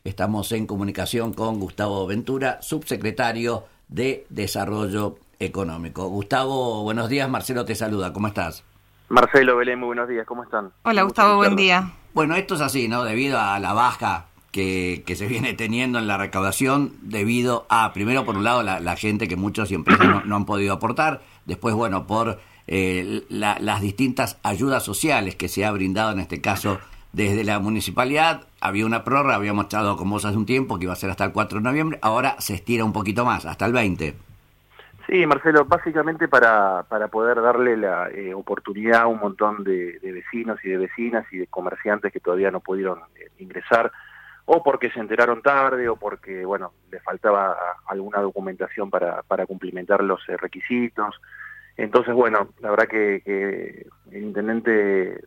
Estamos en comunicación con Gustavo Ventura, subsecretario de Desarrollo Económico. Gustavo, buenos días. Marcelo te saluda. ¿Cómo estás? Marcelo, Belén, muy buenos días. ¿Cómo están? Hola, Gustavo, buen día. Bueno, esto es así, ¿no? Debido a la baja que se viene teniendo en la recaudación, debido a, primero, por un lado, la gente que muchos y empresas no han podido aportar, después, bueno, por las distintas ayudas sociales que se ha brindado, en este caso, desde la municipalidad. Había una prórroga, habíamos estado con vos hace un tiempo, que iba a ser hasta el 4 de noviembre, ahora se estira un poquito más, hasta el 20. Sí, Marcelo, básicamente para poder darle la oportunidad a un montón de vecinos y de vecinas y de comerciantes que todavía no pudieron ingresar, o porque se enteraron tarde, o porque, bueno, les faltaba alguna documentación para cumplimentar los requisitos. Entonces, bueno, la verdad que el intendente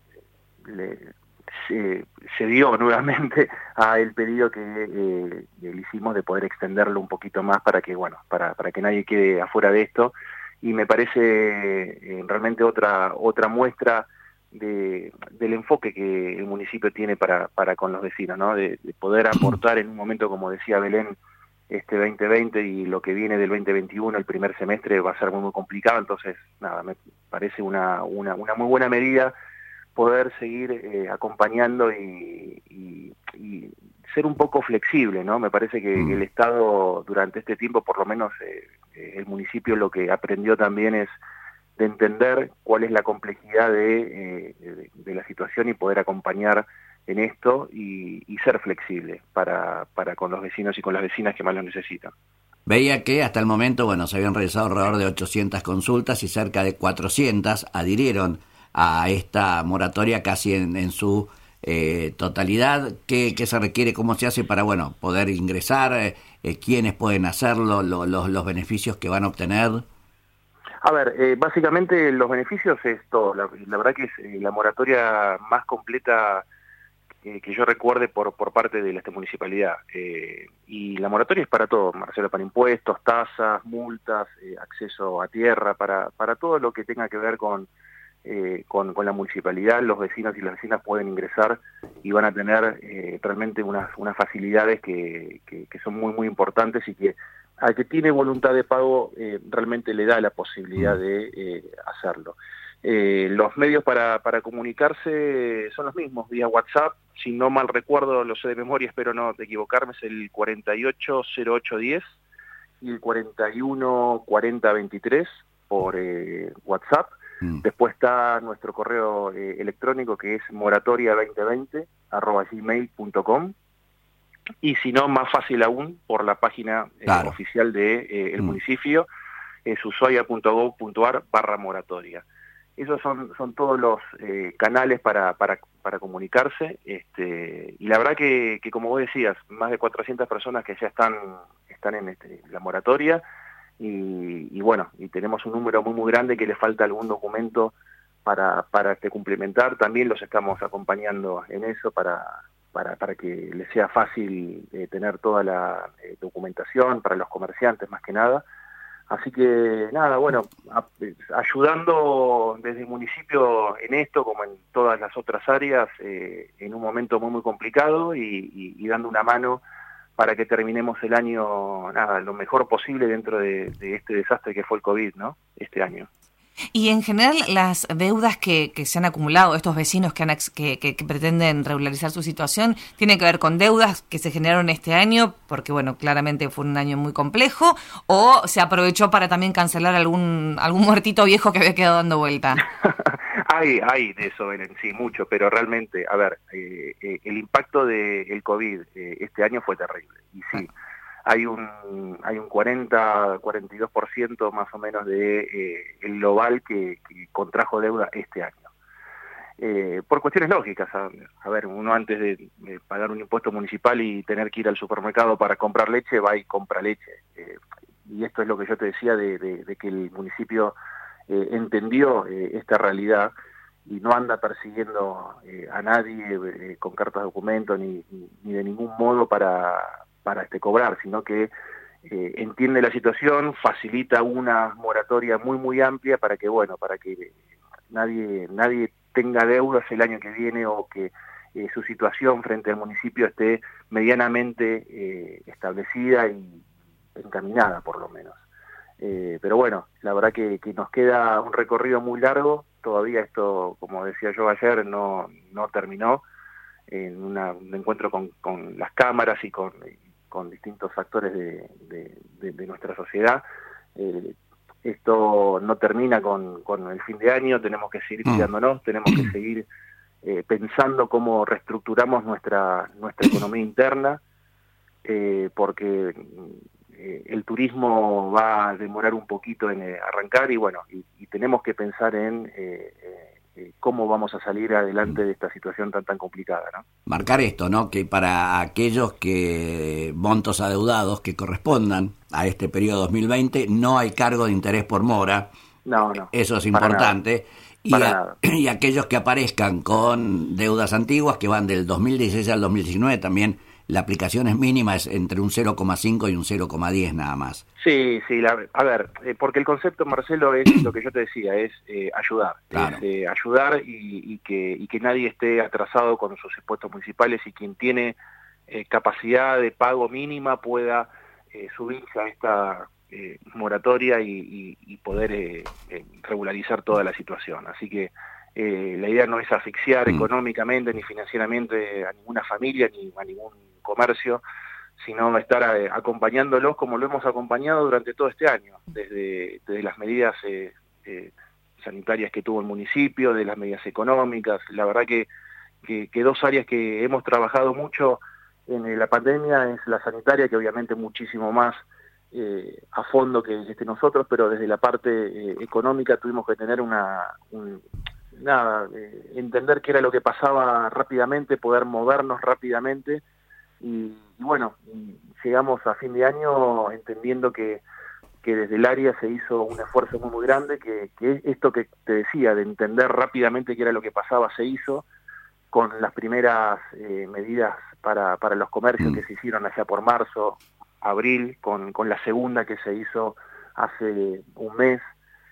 se dio nuevamente a el pedido que le hicimos de poder extenderlo un poquito más para que, bueno, para que nadie quede afuera de esto, y me parece realmente otra muestra del enfoque que el municipio tiene para con los vecinos, ¿no? De poder aportar en un momento, como decía Belén, este 2020 y lo que viene del 2021, el primer semestre va a ser muy complicado. Entonces, nada, me parece una muy buena medida poder seguir acompañando y ser un poco flexible, ¿no? Me parece que el Estado durante este tiempo, por lo menos el municipio, lo que aprendió también es de entender cuál es la complejidad de la situación y poder acompañar en esto y ser flexible para con los vecinos y con las vecinas que más lo necesitan. Veía que hasta el momento, bueno, se habían realizado alrededor de 800 consultas y cerca de 400 adhirieron a esta moratoria casi en su totalidad. ¿Qué se requiere? ¿Cómo se hace para, bueno, poder ingresar? ¿Quiénes pueden hacerlo? ¿Los beneficios que van a obtener? A ver, básicamente los beneficios es todo. La verdad que es la moratoria más completa que yo recuerde por parte de la municipalidad. Y la moratoria es para todo, Marcelo, para impuestos, tasas, multas, acceso a tierra, para todo lo que tenga que ver con la municipalidad. Los vecinos y las vecinas pueden ingresar y van a tener realmente unas facilidades que son muy importantes, y que al que tiene voluntad de pago realmente le da la posibilidad de hacerlo. Los medios para comunicarse son los mismos, vía WhatsApp. Si no mal recuerdo, lo sé de memoria, espero no equivocarme, es el 480810 y el 414023 por WhatsApp. Después está nuestro correo electrónico, que es moratoria2020@gmail.com, y si no, más fácil aún, por la página oficial de el municipio, es ushuaia.gov.ar/moratoria. Esos son todos los canales para comunicarse, y la verdad que como vos decías, más de 400 personas que ya están en la moratoria, y bueno, y tenemos un número muy grande que le falta algún documento para cumplimentar. También los estamos acompañando en eso para que les sea fácil tener toda la documentación para los comerciantes, más que nada. Así que nada, bueno, ayudando desde el municipio en esto, como en todas las otras áreas, en un momento muy complicado, y dando una mano para que terminemos el año, nada, lo mejor posible dentro de este desastre que fue el COVID, ¿no? Este año. Y en general, las deudas que se han acumulado, estos vecinos que pretenden regularizar su situación, ¿tienen que ver con deudas que se generaron este año? Porque, bueno, claramente fue un año muy complejo, ¿o se aprovechó para también cancelar algún muertito viejo que había quedado dando vuelta? Hay de eso, Belén, sí, mucho, pero realmente, a ver, el impacto del COVID este año fue terrible, y sí. Hay un 42% más o menos de el global que contrajo deuda este año. Por cuestiones lógicas, a ver, uno antes de pagar un impuesto municipal y tener que ir al supermercado para comprar leche, va y compra leche. Y esto es lo que yo te decía de que el municipio entendió esta realidad y no anda persiguiendo a nadie con cartas de documento ni de ningún modo para cobrar, sino que entiende la situación, facilita una moratoria muy amplia para que nadie tenga deudas el año que viene, o que su situación frente al municipio esté medianamente establecida y encaminada, por lo menos. Pero bueno, la verdad que nos queda un recorrido muy largo. Todavía esto, como decía yo ayer, no terminó. En un encuentro con las cámaras y con distintos actores de nuestra sociedad. Esto no termina con el fin de año, tenemos que seguir cuidándonos, tenemos que seguir pensando cómo reestructuramos nuestra economía interna, porque el turismo va a demorar un poquito en arrancar y bueno, y tenemos que pensar en cómo vamos a salir adelante de esta situación tan complicada, ¿no? Marcar esto, ¿no? Que para aquellos montos adeudados que correspondan a este periodo 2020 no hay cargo de interés por mora. No. Eso es importante. Y aquellos que aparezcan con deudas antiguas que van del 2016 al 2019 también. La aplicación es mínima, es entre un 0,5 y un 0,10 nada más. Sí, a ver, porque el concepto, Marcelo, es lo que yo te decía, es ayudar. Claro. Es ayudar y que nadie esté atrasado con sus impuestos municipales y quien tiene capacidad de pago mínima pueda subirse a esta moratoria y poder regularizar toda la situación. Así que la idea no es asfixiar económicamente ni financieramente a ninguna familia ni a ningún comercio, sino estar acompañándolos como lo hemos acompañado durante todo este año, desde las medidas sanitarias que tuvo el municipio, de las medidas económicas. La verdad que dos áreas que hemos trabajado mucho en la pandemia es la sanitaria, que obviamente muchísimo más a fondo que nosotros, pero desde la parte económica tuvimos que tener entender qué era lo que pasaba rápidamente, poder movernos rápidamente y bueno, llegamos a fin de año entendiendo que desde el área se hizo un esfuerzo muy grande, que esto que te decía, de entender rápidamente qué era lo que pasaba, se hizo con las primeras medidas para los comercios que se hicieron allá por marzo, abril, con la segunda que se hizo hace un mes,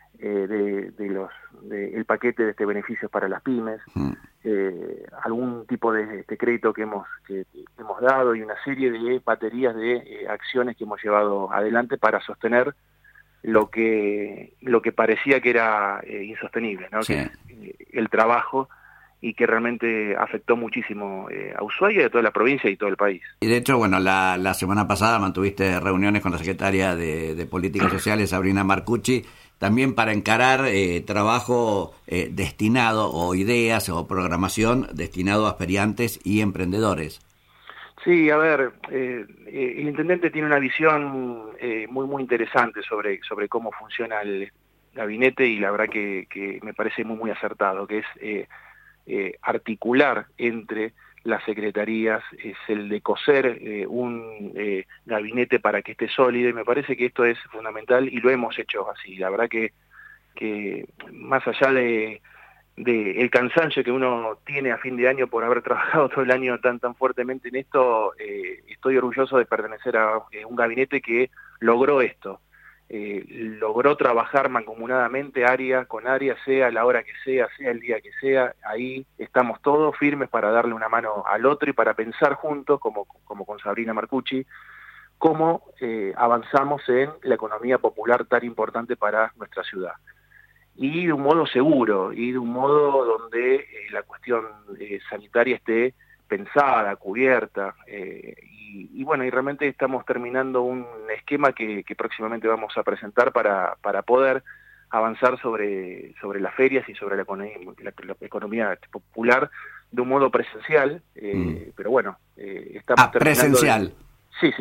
el paquete de beneficios para las pymes, algún tipo de crédito que hemos dado y una serie de baterías de acciones que hemos llevado adelante para sostener lo que parecía que era insostenible, ¿no? Sí. Que el trabajo, y que realmente afectó muchísimo a Ushuaia, a toda la provincia y todo el país. Y de hecho, bueno, la semana pasada mantuviste reuniones con la secretaria de Políticas Sociales, Sabrina Marcucci, también para encarar trabajo destinado, o ideas, o programación destinado a aspirantes y emprendedores. Sí, a ver, el intendente tiene una visión muy interesante sobre cómo funciona el gabinete, y la verdad que me parece muy acertado, que es articular entre las secretarías, es el de coser un gabinete para que esté sólido, y me parece que esto es fundamental y lo hemos hecho así. La verdad que más allá de el cansancio que uno tiene a fin de año por haber trabajado todo el año tan fuertemente en esto, estoy orgulloso de pertenecer a un gabinete que logró esto. Logró trabajar mancomunadamente área con área, sea la hora que sea el día que sea. Ahí estamos todos firmes para darle una mano al otro y para pensar juntos, como con Sabrina Marcucci, cómo avanzamos en la economía popular tan importante para nuestra ciudad. Y de un modo seguro, y de un modo donde la cuestión sanitaria esté pensada, cubierta, y bueno, y realmente estamos terminando un esquema que próximamente vamos a presentar para poder avanzar sobre las ferias y sobre la economía popular de un modo presencial, pero bueno, estamos terminando... presencial. Sí.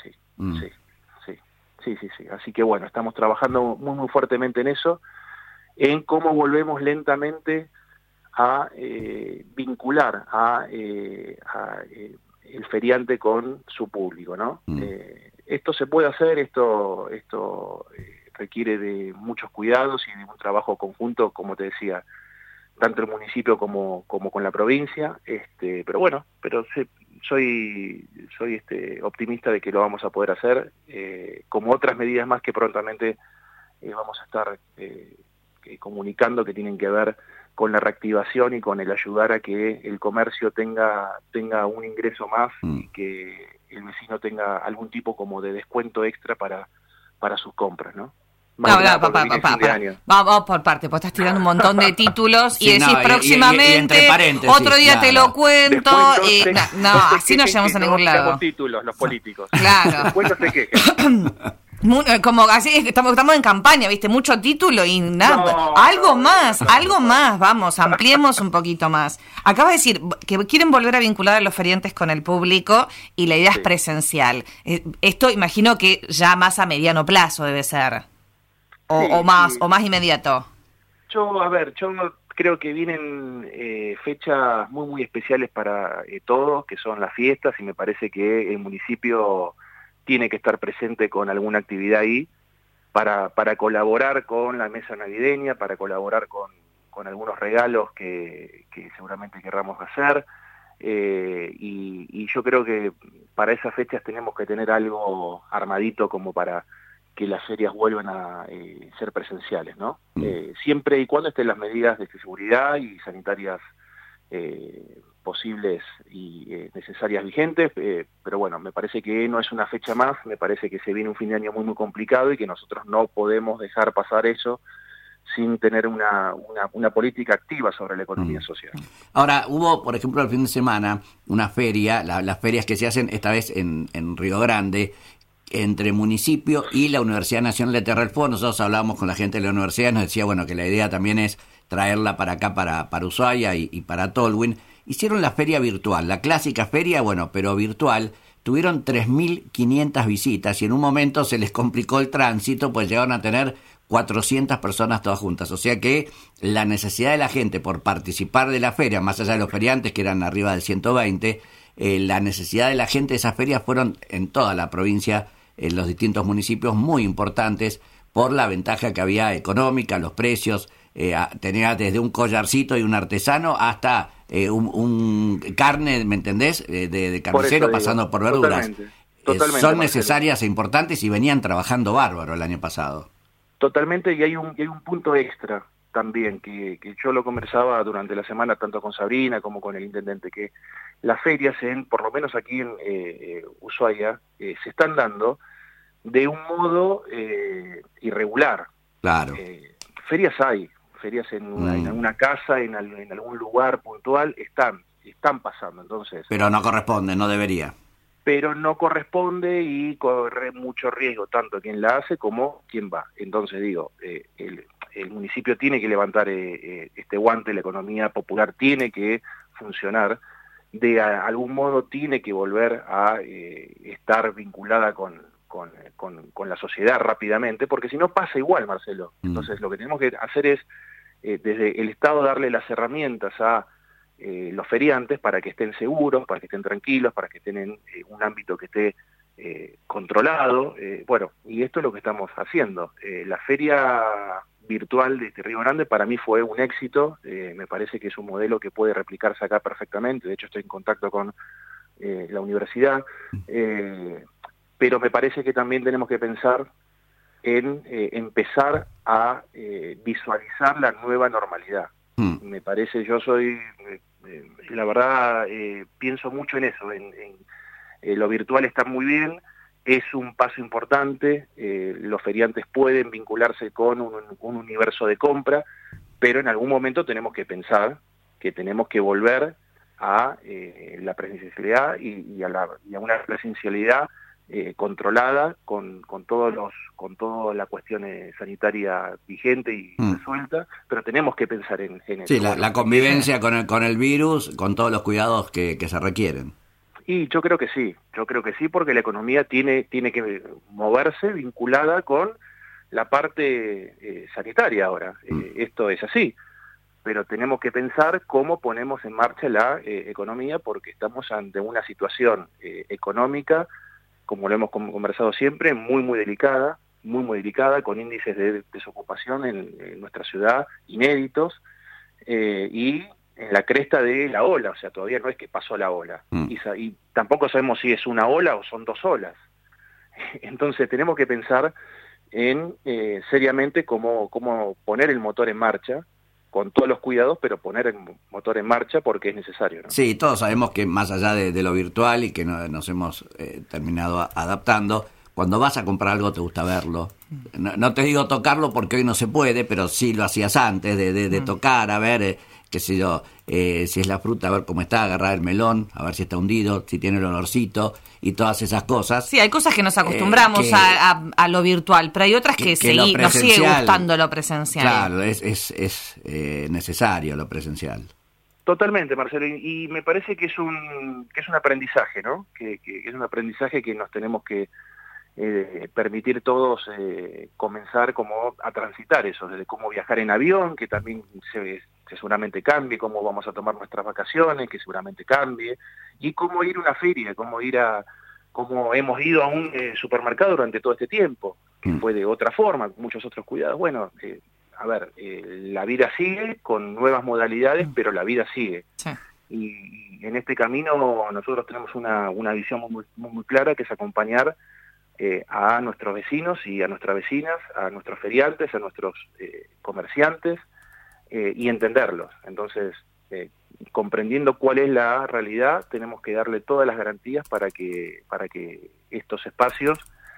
Sí. Así que bueno, estamos trabajando muy fuertemente en eso, en cómo volvemos lentamente a vincular a el feriante con su público, ¿no? Esto se puede hacer, esto requiere de muchos cuidados y de un trabajo conjunto, como te decía, tanto el municipio como con la provincia, pero bueno, soy optimista de que lo vamos a poder hacer, como otras medidas más que prontamente vamos a estar comunicando que tienen que ver con la reactivación y con el ayudar a que el comercio tenga un ingreso más y que el vecino tenga algún tipo como de descuento extra para sus compras, ¿no? Vamos por parte, pues estás tirando un montón de títulos y decís próximamente, y otro día te lo cuento, así no llegamos a ningún lado. Títulos, los políticos. Claro. Después no se quejen. Como así estamos en campaña, ¿viste? Mucho título y nada. Algo más, vamos, ampliemos un poquito más. Acabas de decir que quieren volver a vincular a los feriantes con el público y la idea es presencial. Esto imagino que ya más a mediano plazo debe ser. O más inmediato. Yo creo que vienen fechas muy, muy especiales para todos, que son las fiestas, y me parece que el municipio tiene que estar presente con alguna actividad ahí para colaborar con la mesa navideña, para colaborar con algunos regalos que seguramente querramos hacer, y yo creo que para esas fechas tenemos que tener algo armadito como para que las ferias vuelvan a ser presenciales, ¿no? Siempre y cuando estén las medidas de seguridad y sanitarias posibles y necesarias vigentes, pero bueno, me parece que no es una fecha más, me parece que se viene un fin de año muy muy complicado y que nosotros no podemos dejar pasar eso sin tener una política activa sobre la economía social. Ahora, hubo, por ejemplo, el fin de semana, una feria, las ferias que se hacen esta vez en Río Grande, entre municipio y la Universidad Nacional de Tierra del Fuego. Nosotros hablábamos con la gente de la universidad, nos decía, bueno, que la idea también es traerla para acá, para Ushuaia y para Tolwyn. Hicieron la feria virtual, la clásica feria, bueno, pero virtual. Tuvieron 3.500 visitas y en un momento se les complicó el tránsito, pues llegaron a tener 400 personas todas juntas. O sea que la necesidad de la gente por participar de la feria, más allá de los feriantes que eran arriba de 120, la necesidad de la gente de esas ferias fueron en toda la provincia, en los distintos municipios, muy importantes por la ventaja que había económica, los precios. Tenía desde un collarcito y un artesano hasta un carne, ¿me entendés? De carnicero pasando por verduras. Totalmente, son necesarias e importantes y venían trabajando bárbaro el año pasado. Totalmente, y hay un punto extra también, que yo lo conversaba durante la semana tanto con Sabrina como con el intendente, que las ferias, por lo menos aquí en Ushuaia, se están dando de un modo irregular. Claro. Ferias en una casa, en algún lugar puntual, están pasando, entonces. Pero no corresponde, no debería. Pero no corresponde y corre mucho riesgo, tanto quien la hace como quien va. Entonces digo, el municipio tiene que levantar este guante, la economía popular tiene que funcionar, de algún modo tiene que volver a estar vinculada con la sociedad rápidamente, porque si no pasa igual, Marcelo. Entonces lo que tenemos que hacer es, desde el Estado, darle las herramientas a los feriantes para que estén seguros, para que estén tranquilos, para que estén en un ámbito que esté controlado. Bueno, y esto es lo que estamos haciendo. La feria virtual de Río Grande para mí fue un éxito, me parece que es un modelo que puede replicarse acá perfectamente, de hecho estoy en contacto con la universidad, pero me parece que también tenemos que pensar en empezar a visualizar la nueva normalidad. Me parece, yo soy, la verdad, pienso mucho en eso, en lo virtual está muy bien, es un paso importante, los feriantes pueden vincularse con un universo de compra, pero en algún momento tenemos que pensar que tenemos que volver a la presencialidad y a una presencialidad controlada con toda la cuestión sanitaria vigente y resuelta, pero tenemos que pensar en eso. Sí, la convivencia con el virus, con todos los cuidados que se requieren. Y yo creo que sí, porque la economía tiene que moverse vinculada con la parte sanitaria ahora. Esto es así, pero tenemos que pensar cómo ponemos en marcha la economía, porque estamos ante una situación económica, como lo hemos conversado siempre, muy muy delicada, con índices de desocupación en nuestra ciudad inéditos, y en la cresta de la ola, o sea, todavía no es que pasó la ola, y tampoco sabemos si es una ola o son dos olas. Entonces tenemos que pensar en seriamente cómo poner el motor en marcha, con todos los cuidados, pero poner el motor en marcha porque es necesario, ¿no? Sí, todos sabemos que más allá de lo virtual y que nos hemos terminado adaptando, cuando vas a comprar algo te gusta verlo. No te digo tocarlo porque hoy no se puede, pero sí lo hacías antes de tocar, a ver, qué sé yo, si es la fruta, a ver cómo está, agarrar el melón, a ver si está hundido, si tiene el olorcito y todas esas cosas. Sí, hay cosas que nos acostumbramos a lo virtual, pero hay otras que nos sigue gustando lo presencial. Claro, es necesario lo presencial. Totalmente, Marcelo, y me parece que es un aprendizaje, ¿no? Que es un aprendizaje que nos tenemos que permitir todos comenzar como a transitar eso, desde cómo viajar en avión, que también seguramente cambie, cómo vamos a tomar nuestras vacaciones, que seguramente cambie, y cómo ir a una feria, cómo hemos ido a un supermercado durante todo este tiempo, que fue de otra forma, con muchos otros cuidados. Bueno, la vida sigue con nuevas modalidades, pero la vida sigue. Sí. Y en este camino nosotros tenemos una visión muy clara, que es acompañar a nuestros vecinos y a nuestras vecinas, a nuestros feriantes, a nuestros comerciantes, y entenderlos. Entonces, comprendiendo cuál es la realidad, tenemos que darle todas las garantías para que estos espacios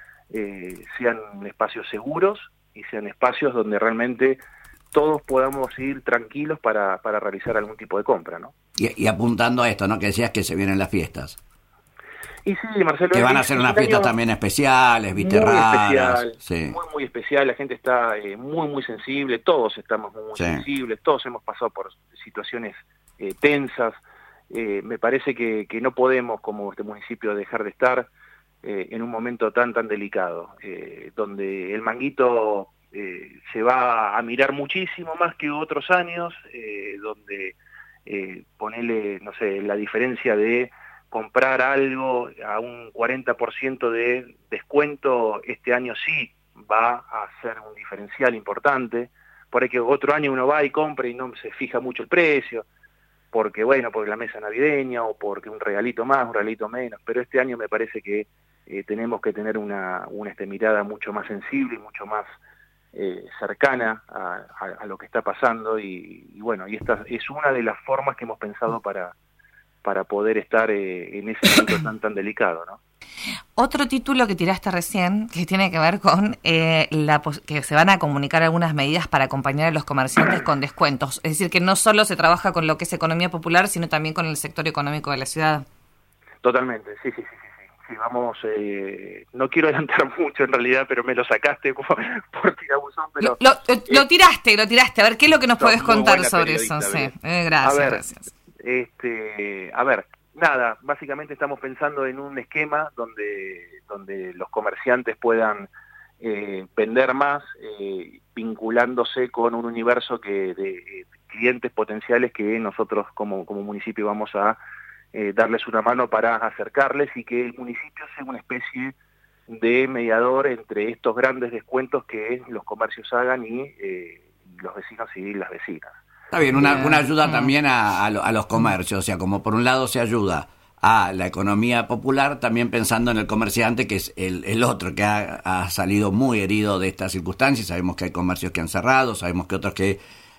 sean espacios seguros y sean espacios donde realmente todos podamos ir tranquilos para realizar algún tipo de compra, ¿no? Y apuntando a esto, ¿no? Que decías que se vienen las fiestas. Y sí, Marcelo, que van a ser unas fiestas también especiales, viste, raras. Sí. Muy especial, la gente está muy sensible, todos estamos muy sensibles, todos hemos pasado por situaciones tensas. Me parece que no podemos, como este municipio, dejar de estar en un momento tan delicado, donde el manguito se va a mirar muchísimo más que otros años, donde ponerle, no sé, la diferencia de comprar algo a un 40% de descuento, este año sí va a ser un diferencial importante, por ahí que otro año uno va y compra y no se fija mucho el precio, porque la mesa navideña, o porque un regalito más, un regalito menos, pero este año me parece que tenemos que tener una mirada mucho más sensible y mucho más cercana a lo que está pasando, y esta es una de las formas que hemos pensado para poder estar en ese momento tan delicado, ¿no? Otro título que tiraste recién, que tiene que ver con que se van a comunicar algunas medidas para acompañar a los comerciantes con descuentos. Es decir, que no solo se trabaja con lo que es economía popular, sino también con el sector económico de la ciudad. Totalmente, sí. Sí, vamos, no quiero adelantar mucho en realidad, pero me lo sacaste por tirabuzón, pero... Lo tiraste. A ver, ¿qué es lo que nos podés contar sobre eso? Sí. Gracias. Nada, básicamente estamos pensando en un esquema donde los comerciantes puedan vender más, vinculándose con un universo de clientes potenciales que nosotros como municipio vamos a darles una mano para acercarles, y que el municipio sea una especie de mediador entre estos grandes descuentos que los comercios hagan y los vecinos y las vecinas. Está bien, una ayuda también a los comercios, o sea, como por un lado se ayuda a la economía popular, también pensando en el comerciante, que es el otro que ha salido muy herido de estas circunstancias. Sabemos que hay comercios que han cerrado, sabemos que otros que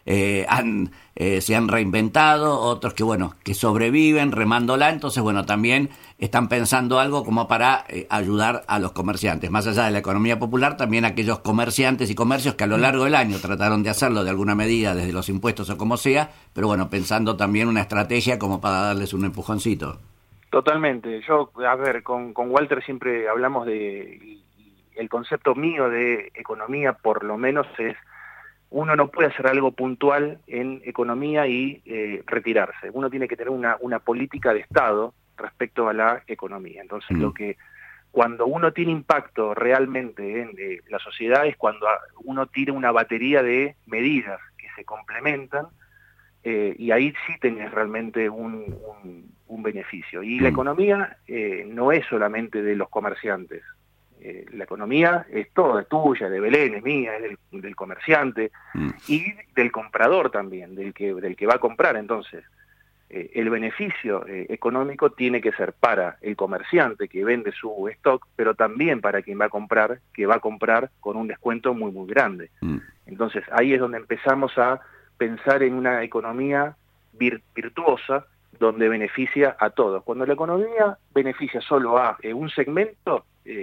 se han reinventado, otros que sobreviven remándola. Entonces, también están pensando algo como para ayudar a los comerciantes. Más allá de la economía popular, también aquellos comerciantes y comercios que a lo largo del año trataron de hacerlo de alguna medida, desde los impuestos o como sea, pero pensando también una estrategia como para darles un empujoncito. Totalmente. Yo, con Walter siempre hablamos y el concepto mío de economía, por lo menos, es: uno no puede hacer algo puntual en economía y retirarse. Uno tiene que tener una política de Estado respecto a la economía. Entonces, cuando uno tiene impacto realmente en la sociedad, es cuando uno tiene una batería de medidas que se complementan, y ahí sí tenés realmente un beneficio. Y la economía no es solamente de los comerciantes. La economía es toda, es tuya, de Belén, es mía, es del comerciante y del comprador también, del que va a comprar. Entonces, el beneficio económico tiene que ser para el comerciante que vende su stock, pero también para quien va a comprar, que va a comprar con un descuento muy, muy grande. Entonces, ahí es donde empezamos a pensar en una economía virtuosa, donde beneficia a todos. Cuando la economía beneficia solo a un segmento,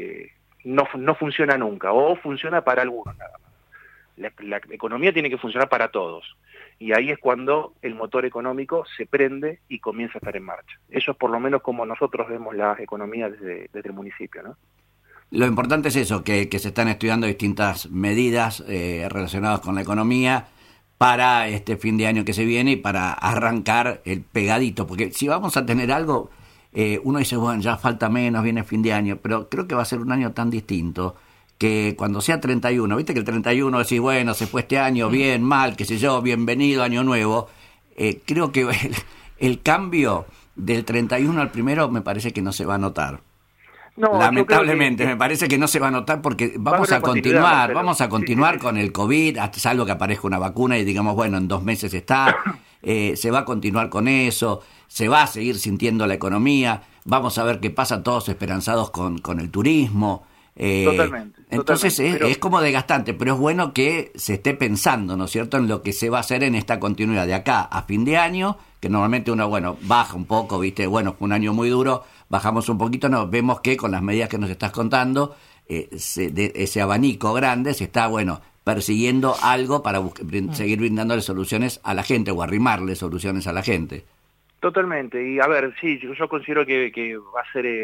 no funciona nunca, o funciona para algunos nada más. La economía tiene que funcionar para todos. Y ahí es cuando el motor económico se prende y comienza a estar en marcha. Eso es por lo menos como nosotros vemos la economía desde el municipio, ¿no? Lo importante es eso, que se están estudiando distintas medidas relacionadas con la economía para este fin de año que se viene y para arrancar el pegadito. Porque si vamos a tener algo, uno dice, bueno, ya falta menos, viene fin de año, pero creo que va a ser un año tan distinto que cuando sea 31, viste que el 31 decís, bueno, se fue este año, bien, mal, qué sé yo, bienvenido, año nuevo. Creo que el cambio del 31 al primero me parece que no se va a notar. No, lamentablemente, me parece que no se va a notar porque vamos a continuar con el COVID, hasta salvo que aparezca una vacuna y digamos, bueno, en 2 meses está, se va a continuar con eso, se va a seguir sintiendo la economía, vamos a ver qué pasa, todos esperanzados con el turismo. Totalmente. Entonces es como desgastante, pero es bueno que se esté pensando, ¿no es cierto?, en lo que se va a hacer en esta continuidad de acá a fin de año, que normalmente uno, bueno, baja un poco, ¿viste? Bueno, fue un año muy duro, bajamos un poquito, nos vemos que con las medidas que nos estás contando, de ese abanico grande se está, bueno, persiguiendo algo para seguir brindándole soluciones a la gente o arrimarle soluciones a la gente. Totalmente, y a ver, sí, yo considero que va a ser...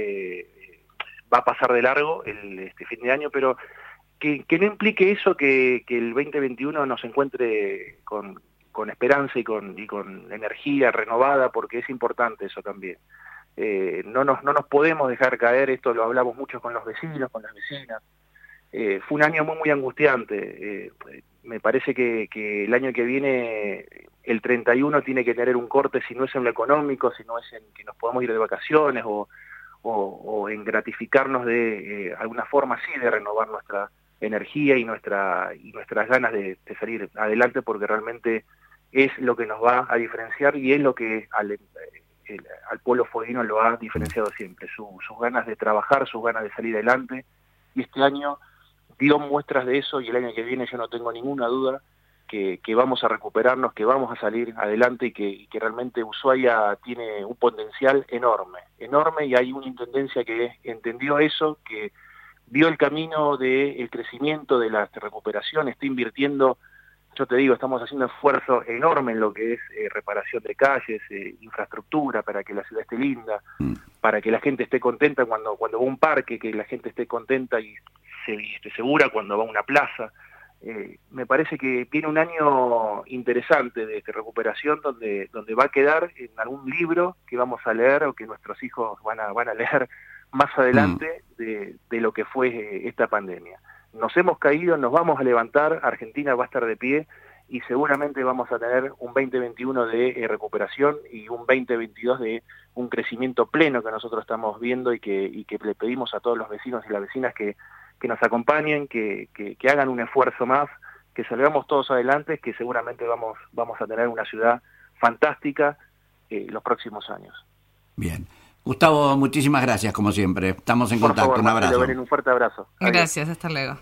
va a pasar de largo este fin de año, pero que no implique eso que el 2021 nos encuentre con esperanza y con energía renovada, porque es importante eso también. No nos podemos dejar caer, esto lo hablamos mucho con los vecinos, con las vecinas. Fue un año muy, muy angustiante. Me parece que el año que viene, el 31 tiene que tener un corte, si no es en lo económico, si no es en que nos podamos ir de vacaciones o en gratificarnos de alguna forma sí de renovar nuestra energía y nuestras ganas de salir adelante, porque realmente es lo que nos va a diferenciar y es lo que al pueblo fueguino lo ha diferenciado siempre, sus ganas de trabajar, sus ganas de salir adelante, y este año dio muestras de eso, y el año que viene yo no tengo ninguna duda que vamos a recuperarnos, que vamos a salir adelante y que realmente Ushuaia tiene un potencial enorme, y hay una intendencia que entendió eso, que vio el camino del crecimiento, de la recuperación, está invirtiendo, yo te digo, estamos haciendo esfuerzo enorme en lo que es reparación de calles, infraestructura, para que la ciudad esté linda, para que la gente esté contenta cuando va a un parque, que la gente esté contenta y esté segura cuando va a una plaza. Me parece que tiene un año interesante de recuperación donde va a quedar en algún libro que vamos a leer o que nuestros hijos van a leer más adelante de lo que fue esta pandemia. Nos hemos caído, nos vamos a levantar, Argentina va a estar de pie y seguramente vamos a tener un 2021 de recuperación y un 2022 de un crecimiento pleno que nosotros estamos viendo y que le pedimos a todos los vecinos y las vecinas que nos acompañen, que hagan un esfuerzo más, que salgamos todos adelante, que seguramente vamos a tener una ciudad fantástica los próximos años. Bien. Gustavo, muchísimas gracias, como siempre. Estamos en contacto. Por favor, un abrazo. Un fuerte abrazo. Gracias, hasta luego.